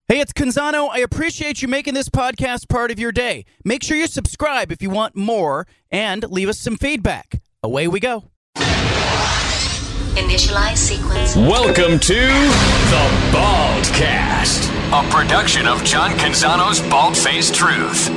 Hey, it's Canzano. I appreciate you making this podcast part of your day. Make sure you subscribe if you want more and leave us some feedback. Away we go. Initialize sequence. Welcome to The Baldcast, a production of John Canzano's Bald-Faced Truth.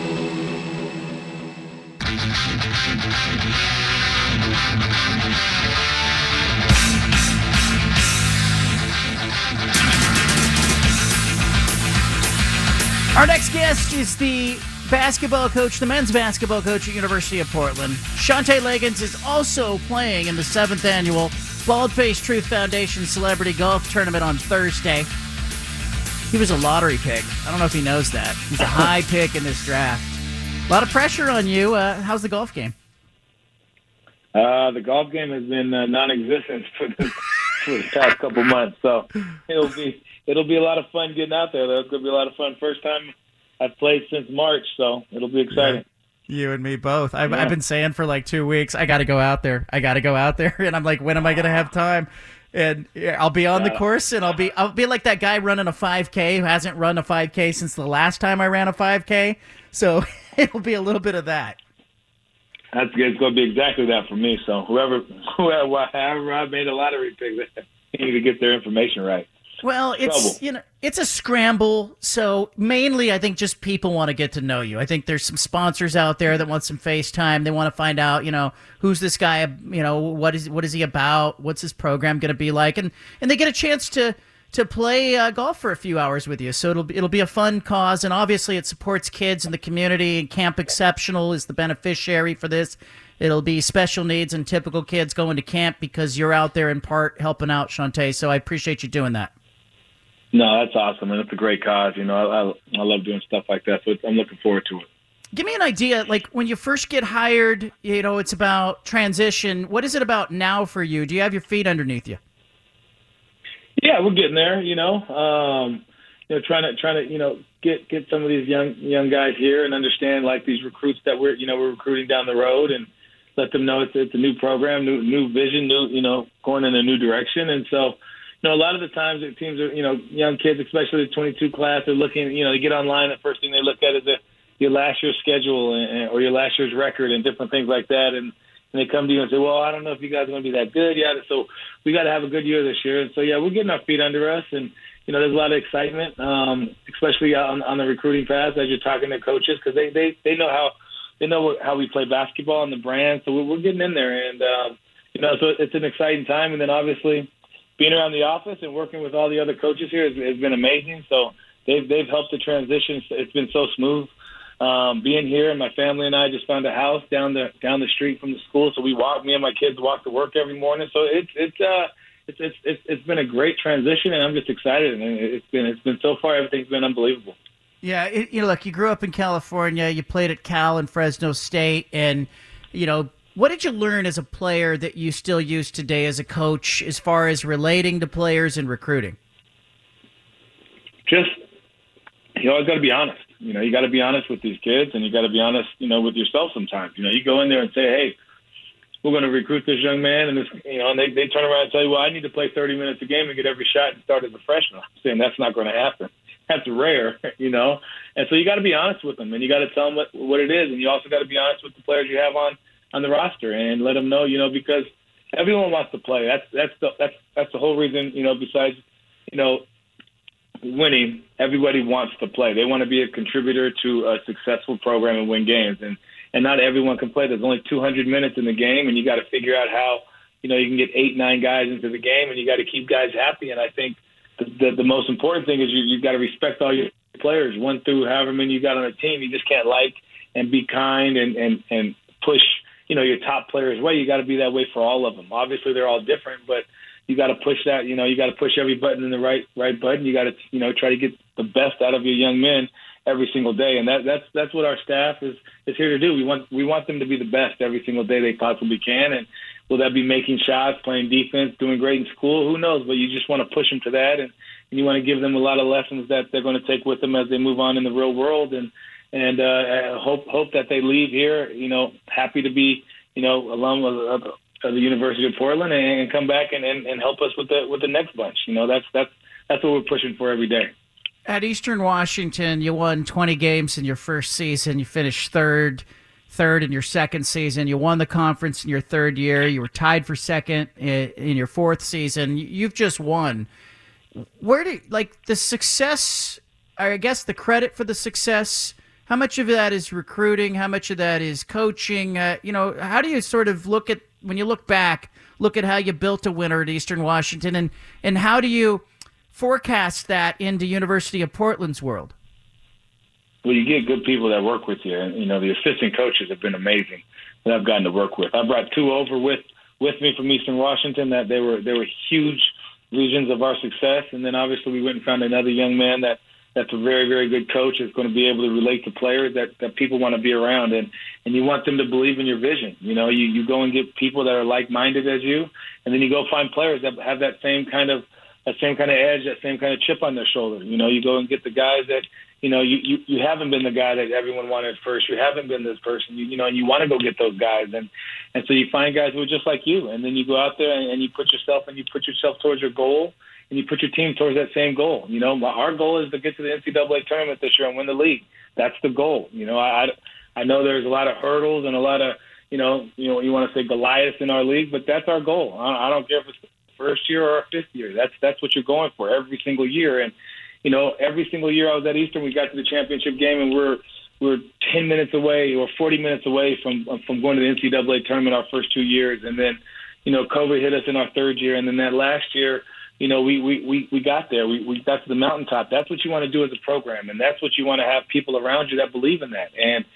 Our next guest is the basketball coach, the men's basketball coach at University of Portland. Shantay Legans is also playing in the 7th annual Bald-Faced Truth Foundation Celebrity Golf Tournament on Thursday. He was a lottery pick. I don't know if he knows that. He's a high pick in this draft. A lot of pressure on you. How's the golf game? The golf game has been non-existent for the past couple months, so it'll be a lot of fun getting out there. It's going to be a lot of fun. First time I've played since March, so it'll be exciting. You and me both. I've been saying for like 2 weeks, I got to go out there. And I'm like, when am I going to have time? And I'll be on the course, and I'll be like that guy running a 5K who hasn't run a 5K since the last time I ran a 5K. So it'll be a little bit of that. That's good. It's going to be exactly that for me. So however I made a lottery pick, they need to get their information right. Well, it's a scramble. So mainly, I think just people want to get to know you. I think there's some sponsors out there that want some FaceTime. They want to find out, who's this guy? What is he about? What's his program going to be like? And they get a chance to play golf for a few hours with you. So it'll be a fun cause, and obviously it supports kids in the community. And Camp Exceptional is the beneficiary for this. It'll be special needs and typical kids going to camp because you're out there in part helping out, Shantay. So I appreciate you doing that. No, that's awesome, and it's a great cause. I love doing stuff like that, so I'm looking forward to it. Give me an idea, like when you first get hired, it's about transition. What is it about now for you? Do you have your feet underneath you? Yeah, we're getting there. Trying to get some of these young guys here and understand like these recruits that we're recruiting down the road, and let them know it's a new program, new vision, going in a new direction, and so. A lot of the times teams are, young kids, especially the 22 class, they're looking, they get online. The first thing they look at is your last year's schedule or your last year's record and different things like that. And they come to you and say, well, I don't know if you guys are going to be that good. Yeah, so we got to have a good year this year. And so, we're getting our feet under us. And, there's a lot of excitement, especially on the recruiting path as you're talking to coaches because they know how we play basketball and the brand. So we're getting in there. And, so it's an exciting time. And then obviously, being around the office and working with all the other coaches here has been amazing. So they've helped the transition. It's been so smooth. Being here, and my family and I just found a house down the street from the school. So me and my kids walk to work every morning. So it's been a great transition, and I'm just excited. And it's been so far, everything's been unbelievable. Yeah, look, you grew up in California. You played at Cal and Fresno State, and what did you learn as a player that you still use today as a coach as far as relating to players and recruiting? Just, you got to be honest. You got to be honest with these kids, and you got to be honest, with yourself sometimes. You go in there and say, hey, we're going to recruit this young man, and and they turn around and tell you, well, I need to play 30 minutes a game and get every shot and start as a freshman. I'm saying that's not going to happen. That's rare, And so you got to be honest with them, and you got to tell them what it is, and you also got to be honest with the players you have on the roster and let them know, because everyone wants to play. That's the whole reason, besides, winning, everybody wants to play. They want to be a contributor to a successful program and win games. And not everyone can play. There's only 200 minutes in the game, and you got to figure out how, you can get 8-9 guys into the game, and you got to keep guys happy. And I think the most important thing is you've got to respect all your players, 1 through however many you got on a team. You just can't like and be kind and push, your top players' way. You got to be that way for all of them. Obviously, they're all different, but you got to push that. You got to push every button in the right button. You got to, try to get the best out of your young men every single day, and that's what our staff is here to do. We want them to be the best every single day they possibly can, and will that be making shots, playing defense, doing great in school? Who knows? But you just want to push them to that, and you want to give them a lot of lessons that they're going to take with them as they move on in the real world, and hope that they leave here, happy to be, alum of the University of Portland and come back and help us with the next bunch. That's what we're pushing for every day. At Eastern Washington, you won 20 games in your first season. You finished third in your second season. You won the conference in your third year. You were tied for second in your fourth season. You've just won. Where do the success? I guess the credit for the success. How much of that is recruiting? How much of that is coaching? How do you sort of look at when you look back? Look at how you built a winner at Eastern Washington, and how do you forecast that into University of Portland's world? Well, you get good people that work with you, and the assistant coaches have been amazing that I've gotten to work with. I brought two over with me from Eastern Washington that they were huge regions of our success, and then obviously we went and found another young man that's a very, very good coach, is going to be able to relate to players that people want to be around, and you want them to believe in your vision. You go and get people that are like-minded as you, and then you go find players that have that same kind of edge, that same kind of chip on their shoulder. You go and get the guys that, you haven't been the guy that everyone wanted first. You haven't been this person, and you want to go get those guys. And so you find guys who are just like you, and then you go out there and you put yourself towards your goal, and you put your team towards that same goal. Our goal is to get to the NCAA tournament this year and win the league. That's the goal. I know there's a lot of hurdles and a lot of, you want to say Goliaths in our league, but that's our goal. I don't care if it's first year or fifth year. That's what you're going for every single year. And every single year I was at Eastern, we got to the championship game, and we're 10 minutes away or 40 minutes away from going to the NCAA tournament our first 2 years. And then COVID hit us in our third year, and then that last year we got there. We got to the mountaintop. That's what you want to do as a program, and that's what you want to have people around you that believe in that. And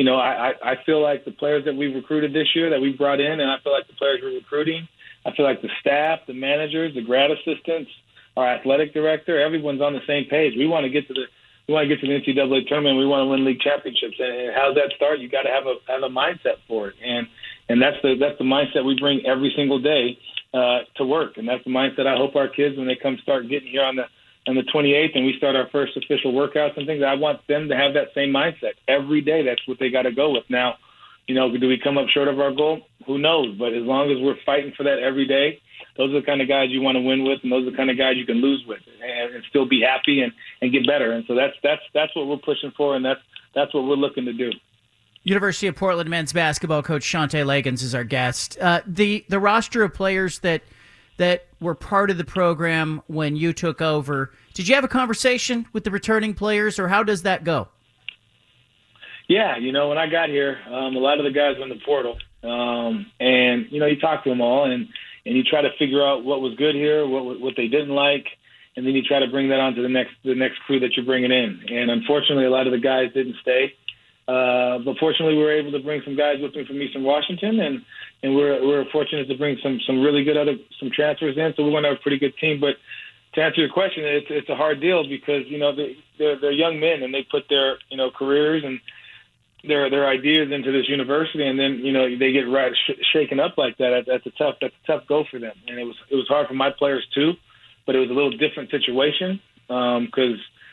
I feel like the players that we've recruited this year, that we brought in, and I feel like the players we're recruiting, I feel like the staff, the managers, the grad assistants, our athletic director, everyone's on the same page. We want to get to the NCAA tournament. We want to win league championships. And how's that start? You got to have a mindset for it. And that's the mindset we bring every single day to work. And that's the mindset I hope our kids, when they start getting here on the 28th and we start our first official workouts and things, I want them to have that same mindset every day. That's what they got to go with. Now, do we come up short of our goal? Who knows? But as long as we're fighting for that every day, those are the kind of guys you want to win with, and those are the kind of guys you can lose with, and still be happy and get better. And so that's what we're pushing for, and that's what we're looking to do. University of Portland men's basketball coach Shante Legans is our guest. The roster of players that were part of the program when you took over, did you have a conversation with the returning players, or how does that go? Yeah, when I got here, a lot of the guys were in the portal, and you talk to them all, and you try to figure out what was good here, what they didn't like, and then you try to bring that on to the next crew that you're bringing in. And unfortunately, a lot of the guys didn't stay, but fortunately, we were able to bring some guys with me from Eastern Washington, and we're fortunate to bring some really good some transfers in, so we're going to have a pretty good team. But to answer your question, it's a hard deal because they're young men, and they put their careers and their ideas into this university, and then they get shaken up like that. That's a tough go for them, and it was hard for my players too, but it was a little different situation because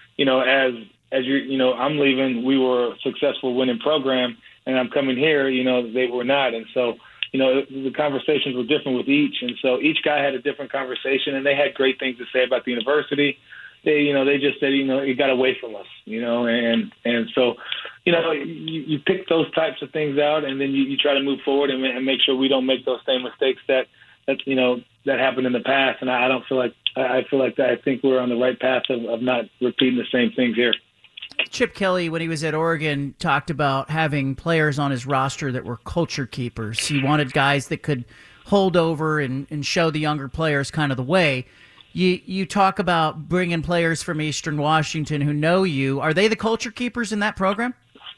as I'm leaving, we were a successful winning program, and I'm coming here, they were not, and so the conversations were different with each, and so each guy had a different conversation, and they had great things to say about the university. They just said, it got away from us, and so, you pick those types of things out, and then you try to move forward and make sure we don't make those same mistakes that happened in the past. And I feel like I think we're on the right path of not repeating the same things here. Chip Kelly, when he was at Oregon, talked about having players on his roster that were culture keepers. He wanted guys that could hold over and show the younger players kind of the way. You talk about bringing players from Eastern Washington who know you. Are they the culture keepers in that program?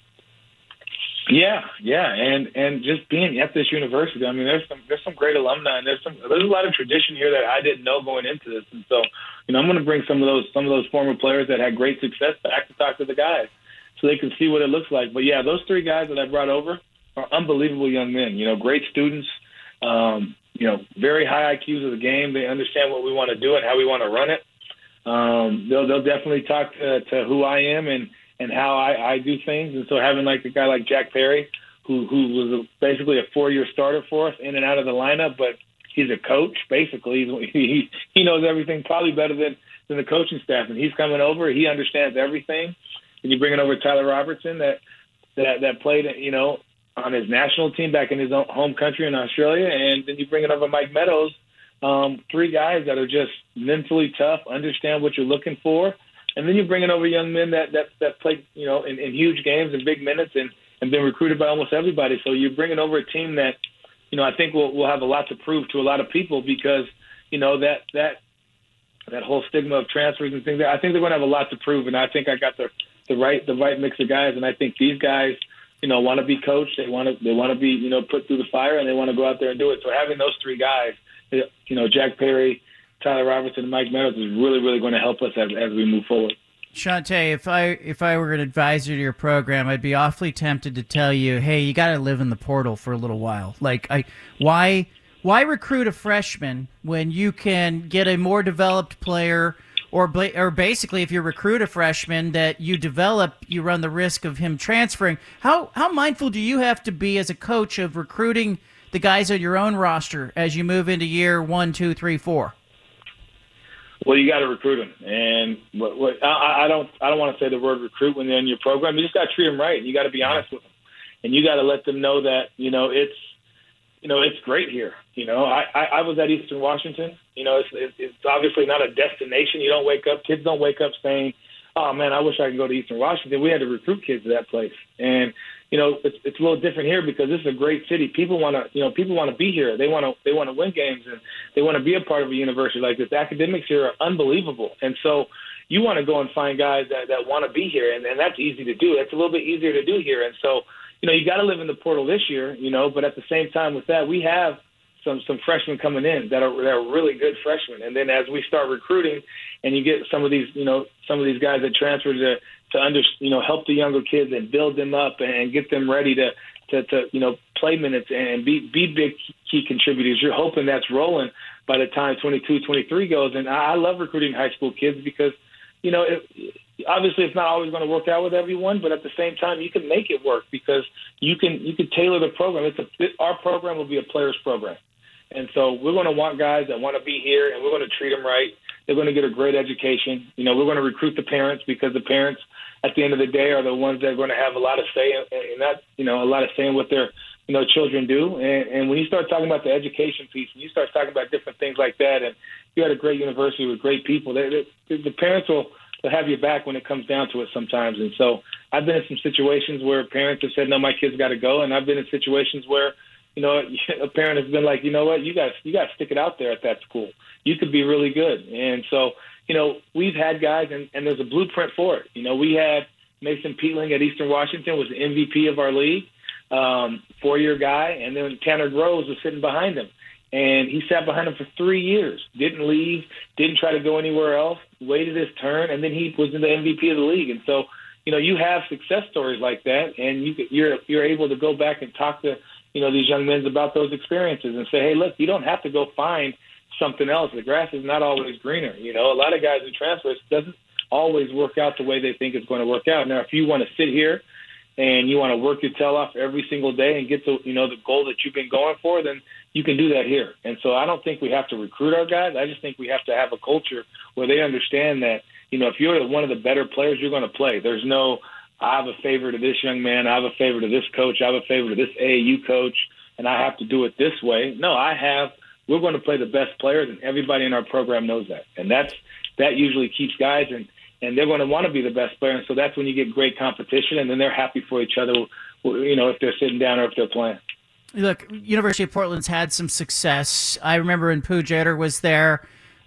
Yeah, and just being at this university, I mean, there's some great alumni, and there's a lot of tradition here that I didn't know going into this, and so I'm going to bring some of those former players that had great success back to talk to the guys, so they can see what it looks like. But yeah, those three guys that I brought over are unbelievable young men. Great students. Very high IQs of the game. They understand what we want to do and how we want to run it. They'll definitely talk to who I am and how I do things. And so having like a guy like Jack Perry, who was basically a 4-year starter for us in and out of the lineup, but he's a coach, basically. He knows everything probably better than the coaching staff. And he's coming over. He understands everything. And you're bringing over Tyler Robertson that played, on his national team back in his own home country in Australia. And then you bring over Mike Meadows, 3 guys that are just mentally tough, understand what you're looking for. And then you're bringing over young men that play, in huge games and big minutes and been recruited by almost everybody. So you're bringing over a team that, I think will have a lot to prove to a lot of people because, that whole stigma of transfers and things. I think they're going to have a lot to prove, and I think I got the right mix of guys. And I think these guys, want to be coached. They want to be, put through the fire, and they want to go out there and do it. So having those 3 guys, Jack Perry, Tyler Robertson, and Mike Meadows is really, really going to help us as we move forward. Shante, if I were an advisor to your program, I'd be awfully tempted to tell you, hey, you got to live in the portal for a little while. Why recruit a freshman when you can get a more developed player, or basically if you recruit a freshman that you develop, you run the risk of him transferring. How mindful do you have to be as a coach of recruiting the guys on your own roster as you move into year 1, 2, 3, 4? Well, you got to recruit them, and I don't want to say the word recruit when they're in your program. You just got to treat them right. You got to be honest with them, and you got to let them know that it's great here. I was at Eastern Washington. It's obviously not a destination. Kids don't wake up saying, "Oh man, I wish I could go to Eastern Washington." We had to recruit kids to that place, and it's a little different here because this is a great city. People want to be here. They want to win games, and they want to be a part of a university like this. The academics here are unbelievable, and so you want to go and find guys that want to be here, and that's easy to do. It's a little bit easier to do here, and so you got to live in the portal this year, but at the same time with that, we have some freshmen coming in that are really good freshmen, and then as we start recruiting, and you get some of these guys that transfer to help the younger kids and build them up and get them ready to play minutes and be big key contributors. You're hoping that's rolling by the time 22, 23 goes. And I love recruiting high school kids because, obviously it's not always going to work out with everyone, but at the same time you can make it work because you can tailor the program. Our program will be a player's program. And so we're going to want guys that want to be here, and we're going to treat them right. They're going to get a great education. We're going to recruit the parents because the parents, at the end of the day, are the ones that are going to have a lot of say in that, a lot of say in what their, children do. And when you start talking about the education piece, and you start talking about different things like that, and you're at a great university with great people, the parents will have your back when it comes down to it sometimes. And so I've been in some situations where parents have said, no, my kid's got to go. And I've been in situations where, a parent has been like, you know what, you got to stick it out there at that school. You could be really good. And so, we've had guys, and there's a blueprint for it. We had Mason Peatling at Eastern Washington was the MVP of our league, 4-year guy, and then Tanner Groves was sitting behind him. And he sat behind him for 3 years, didn't leave, didn't try to go anywhere else, waited his turn, and then he was in the MVP of the league. And so, you have success stories like that, and you're able to go back and talk to, these young men about those experiences and say, hey, look, you don't have to go find something else. The grass is not always greener. A lot of guys who transfer, it doesn't always work out the way they think it's going to work out. Now, if you want to sit here and you want to work your tail off every single day and get to, the goal that you've been going for, then you can do that here. And so I don't think we have to recruit our guys. I just think we have to have a culture where they understand that, if you're one of the better players, you're going to play. There's no, I have a favor to this young man, I have a favor to this coach, I have a favor to this AAU coach, and I have to do it this way. No, we're going to play the best players, and everybody in our program knows that. And that usually keeps guys, and they're going to want to be the best player. And so that's when you get great competition, and then they're happy for each other, if they're sitting down or if they're playing. Look, University of Portland's had some success. I remember when Pooh Jeter was there,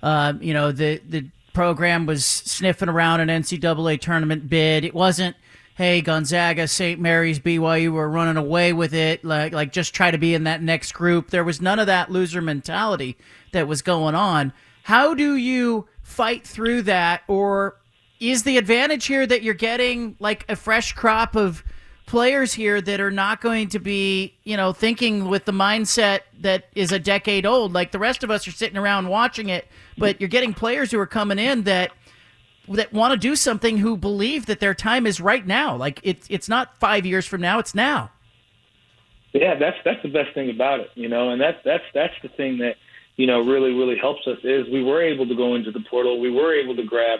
the program was sniffing around an NCAA tournament bid. It wasn't, hey, Gonzaga, St. Mary's, BYU were running away with it, like just try to be in that next group. There was none of that loser mentality that was going on. How do you fight through that? Or is the advantage here that you're getting like a fresh crop of players here that are not going to be, thinking with the mindset that is a decade old? Like the rest of us are sitting around watching it, but you're getting players who are coming in that want to do something, who believe that their time is right now. Like it's not 5 years from now, it's now. Yeah, that's the best thing about it, and that's the thing that, really, really helps us is we were able to go into the portal. We were able to grab,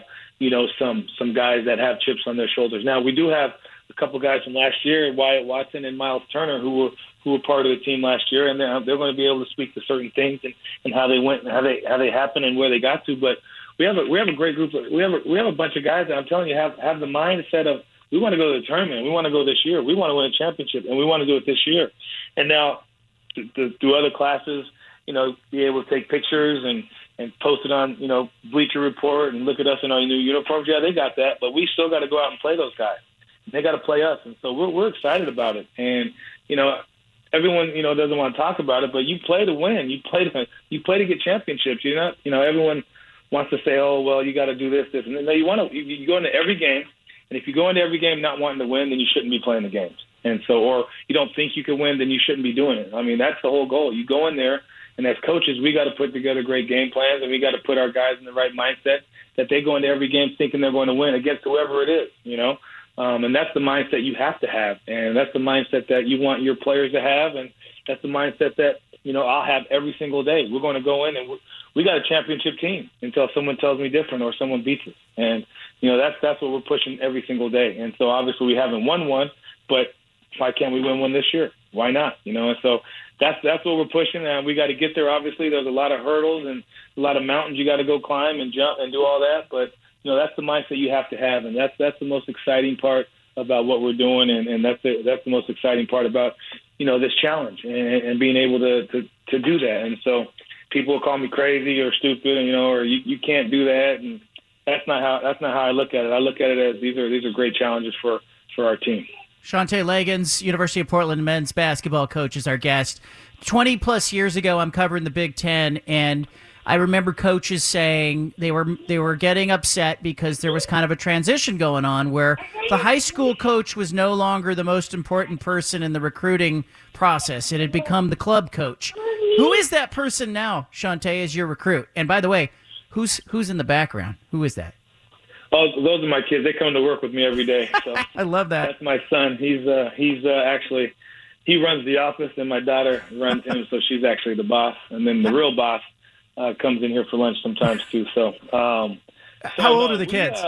some guys that have chips on their shoulders. Now, we do have a couple guys from last year, Wyatt Watson and Miles Turner, who were part of the team last year, and they're going to be able to speak to certain things and how they went and how they happened and where they got to. But we have a great group. We have a bunch of guys that I'm telling you have the mindset of we want to go to the tournament. We want to go this year. We want to win a championship, and we want to do it this year. And now, through other classes, be able to take pictures and post it on, Bleacher Report and look at us in our new uniforms. Yeah, they got that, but we still got to go out and play those guys. They got to play us, and so we're excited about it. And everyone doesn't want to talk about it, but you play to win. You play to get championships. Everyone wants to say, oh well, you got to do this, and no, you go into every game, and if you go into every game not wanting to win, then you shouldn't be playing the games. And so, or you don't think you can win, then you shouldn't be doing it. I mean, that's the whole goal. You go in there, and as coaches, we got to put together great game plans, and we got to put our guys in the right mindset that they go into every game thinking they're going to win against whoever it is, and that's the mindset you have to have, and that's the mindset that you want your players to have, and that's the mindset that, I'll have every single day. We're going to go in, and we got a championship team until someone tells me different or someone beats us. And, that's what we're pushing every single day. And so obviously we haven't won one, but why can't we win one this year? Why not? And so that's what we're pushing, and we got to get there. Obviously, there's a lot of hurdles and a lot of mountains you got to go climb and jump and do all that. But that's the mindset you have to have, and that's the most exciting part about what we're doing, and that's the most exciting part about this challenge and being able to do that. And so people will call me crazy or stupid, or you can't do that, and that's not how I look at it. I look at it as these are great challenges for our team. Shantay Legans, University of Portland men's basketball coach, is our guest. 20-plus years ago, I'm covering the Big Ten, and I remember coaches saying they were getting upset because there was kind of a transition going on where the high school coach was no longer the most important person in the recruiting process. It had become the club coach. Who is that person now, Shantay, as your recruit? And by the way, who's in the background? Who is that? Oh, those are my kids. They come to work with me every day. So I love that. That's my son. He's actually, he runs the office, and my daughter runs him, so she's actually the boss. And then the real boss comes in here for lunch sometimes too. So, how old are the kids?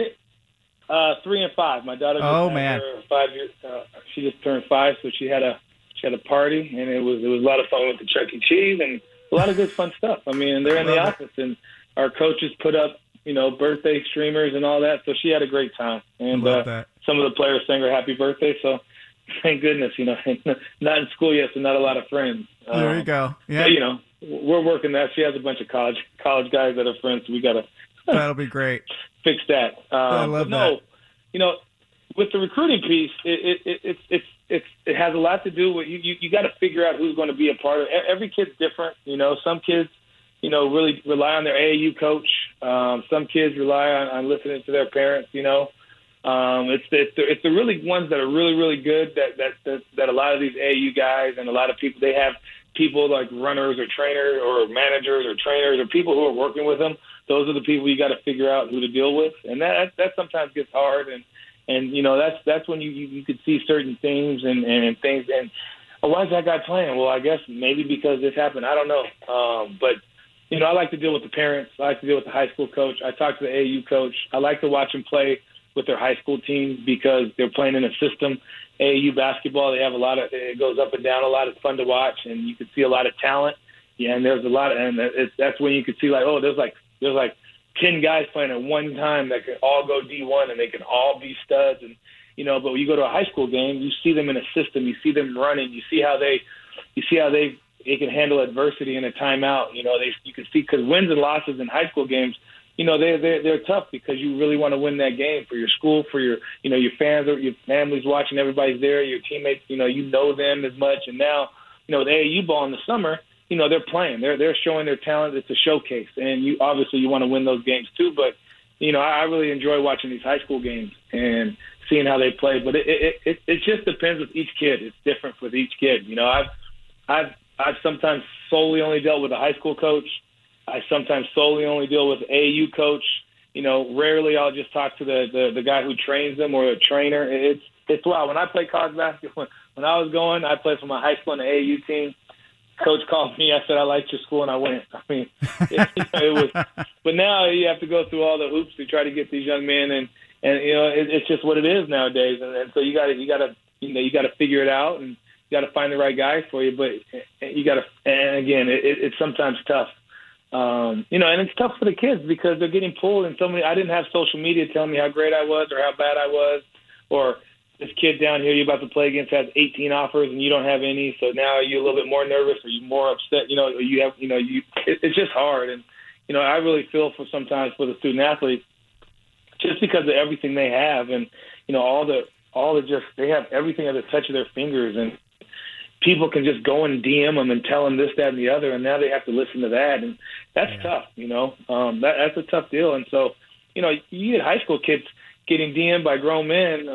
3 and 5. My daughter. Man. 5 years. She just turned 5, so she had a party, and it was a lot of fun. We went to Chuck E. Cheese and a lot of good fun stuff. I mean, they're in the office, and our coaches put up birthday streamers and all that. So she had a great time. And some of the players sang her happy birthday. So thank goodness, not in school yet, so not a lot of friends. There you go. Yeah. But, we're working that. She has a bunch of college guys that are friends. So we got to that'll be great. Fix that. I love that. With the recruiting piece, it has a lot to do with you got to figure out who's going to be a part of it. Every kid's different. Some kids really rely on their AAU coach. Some kids rely on listening to their parents. It's the really ones that are really, really good that a lot of these AAU guys and a lot of people, they have people like runners or trainers or managers or trainers or people who are working with them. Those are the people you got to figure out who to deal with, and that sometimes gets hard. And that's when you could see certain things and things. And why is that guy playing? Well, I guess maybe because this happened. I don't know. But I like to deal with the parents. I like to deal with the high school coach. I talk to the AAU coach. I like to watch them play with their high school teams because they're playing in a system. AAU basketball, they have it goes up and down a lot. It's fun to watch, and you can see a lot of talent. Yeah, and there's a lot, that's when you can see there's like 10 guys playing at one time that can all go D1 and they can all be studs. And but when you go to a high school game, you see them in a system. You see them running. You see how they can handle adversity in a timeout. You can see because wins and losses in high school games, they're tough because you really want to win that game for your school, for your your fans or your family's watching. Everybody's there. Your teammates, you know them as much. And now with AAU ball in the summer, they're playing. They're showing their talent. It's a showcase, and you obviously want to win those games too. But I really enjoy watching these high school games and seeing how they play. But it just depends with each kid. It's different with each kid. I've sometimes solely only dealt with a high school coach. I sometimes solely only deal with AAU coach. Rarely I'll just talk to the guy who trains them or a trainer. It's wild. When I played college basketball, when I was going, I played for my high school and the AAU team. coach called me. I said, I liked your school, and I went. I mean, it was. But now you have to go through all the hoops to try to get these young men, and it's just what it is nowadays. And so you got to figure it out, and you got to find the right guys for you. But you got to, and again, it's sometimes tough. And it's tough for the kids because they're getting pulled in so many. I didn't have social media telling me how great I was or how bad I was, or this kid down here you're about to play against has 18 offers and you don't have any. So now you're a little bit more nervous or you're more upset. It's just hard. And, I really feel for sometimes for the student athletes just because of everything they have and, they have everything at the touch of their fingers, and people can just go and DM them and tell them this, that, and the other, and now they have to listen to that, and that's tough. That's a tough deal. And so, you get high school kids getting DM'd by grown men,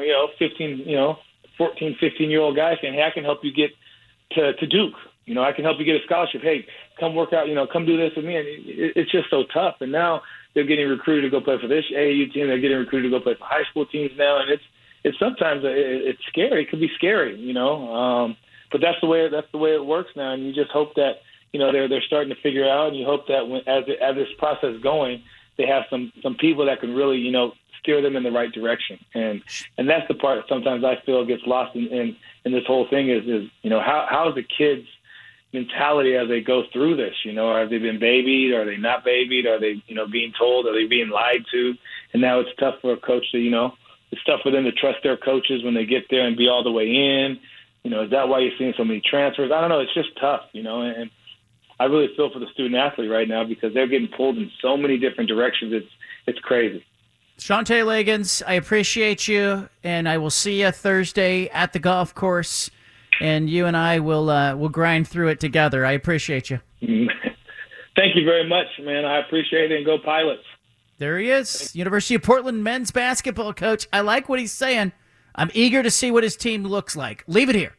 14, 15-year-old guys saying, hey, I can help you get to Duke. I can help you get a scholarship. Hey, come work out, come do this with me. And it's just so tough. And now they're getting recruited to go play for this AAU team. They're getting recruited to go play for high school teams now. And it's sometimes it's scary. It could be scary, but that's the way it works now. And you just hope that, they're starting to figure out, and you hope that as this process is going, they have some people that can really, steer them in the right direction. And that's the part that sometimes I feel gets lost in this whole thing is how is the kids' mentality as they go through this? Have they been babied? Are they not babied? Are they, being told? Are they being lied to? And now it's tough for a coach to, it's tough for them to trust their coaches when they get there and be all the way in. Is that why you're seeing so many transfers? I don't know. It's just tough, and I really feel for the student athlete right now because they're getting pulled in so many different directions. It's crazy. Shante Legans, I appreciate you, and I will see you Thursday at the golf course, and you and I will grind through it together. I appreciate you. Thank you very much, man. I appreciate it, and go Pilots. There he is, University of Portland men's basketball coach. I like what he's saying. I'm eager to see what his team looks like. Leave it here.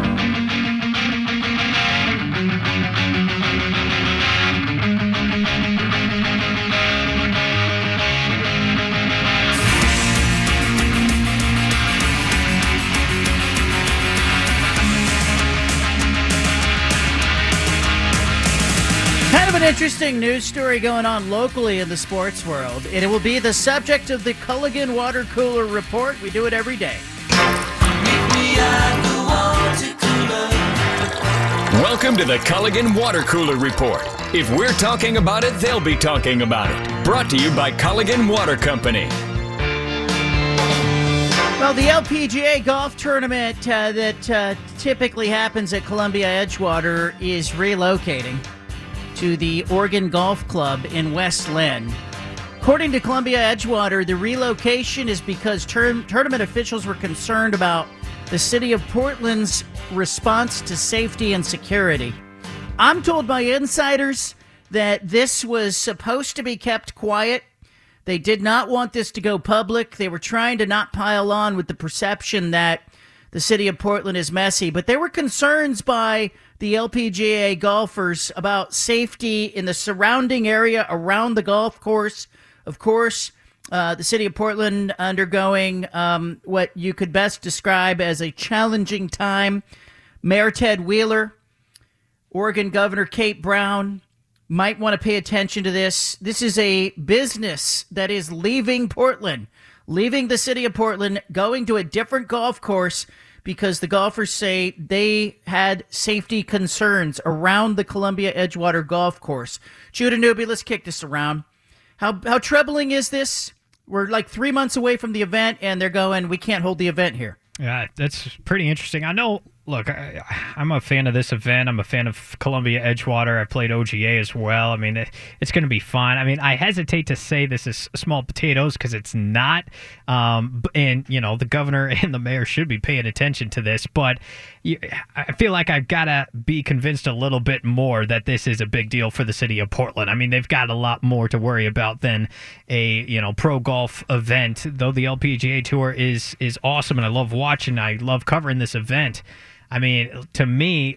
Kind of an interesting news story going on locally in the sports world, and it will be the subject of the Culligan Water Cooler Report. We do it every day. Welcome to the Culligan Water Cooler Report. If we're talking about it, they'll be talking about it. Brought to you by Culligan Water Company. Well, the LPGA golf tournament that typically happens at Columbia Edgewater is relocating to the Oregon Golf Club in West Lynn. According to Columbia Edgewater, the relocation is because tournament officials were concerned about the city of Portland's response to safety and security. I'm told by insiders that this was supposed to be kept quiet. They did not want this to go public. They were trying to not pile on with the perception that the city of Portland is messy, but there were concerns by the LPGA golfers about safety in the surrounding area around the golf course. Of course, the city of Portland undergoing what you could best describe as a challenging time. Mayor Ted Wheeler, Oregon Governor Kate Brown might want to pay attention to this. This is a business that is leaving Portland, leaving the city of Portland, going to a different golf course because the golfers say they had safety concerns around the Columbia Edgewater golf course. Judah Newby, let's kick this around. How troubling is this? We're like 3 months away from the event, and they're going, we can't hold the event here. Yeah, that's pretty interesting. I know, look, I'm a fan of this event. I'm a fan of Columbia Edgewater. I played OGA as well. I mean, it's going to be fun. I mean, I hesitate to say this is small potatoes because it's not. And, the governor and the mayor should be paying attention to this. But I feel like I've got to be convinced a little bit more that this is a big deal for the city of Portland. I mean, they've got a lot more to worry about than a, pro golf event. Though the LPGA Tour is awesome and I love watching, I love covering this event. I mean, to me,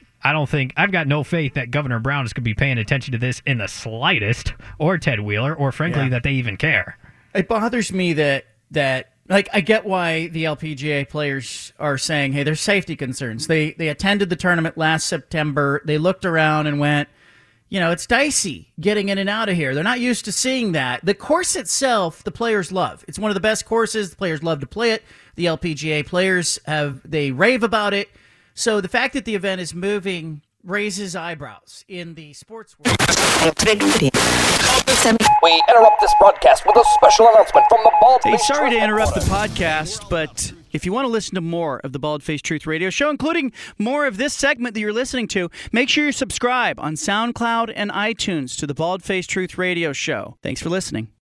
I've got no faith that Governor Brown is going to be paying attention to this in the slightest, or Ted Wheeler, or frankly, that they even care. It bothers me that Like, I get why the LPGA players are saying, hey, there's safety concerns. They attended the tournament last September. They looked around and went, it's dicey getting in and out of here. They're not used to seeing that. The course itself, the players love. It's one of the best courses. The players love to play it. The LPGA players they rave about it. So the fact that the event is moving raises eyebrows in the sports world. We interrupt this broadcast with a special announcement from the Bald Hey, Face sorry to Truth interrupt the Reporter. podcast, but if you want to listen to more of the Bald Face Truth Radio Show, including more of this segment that you're listening to, make sure you subscribe on SoundCloud and iTunes to the Bald Face Truth Radio Show. Thanks for listening.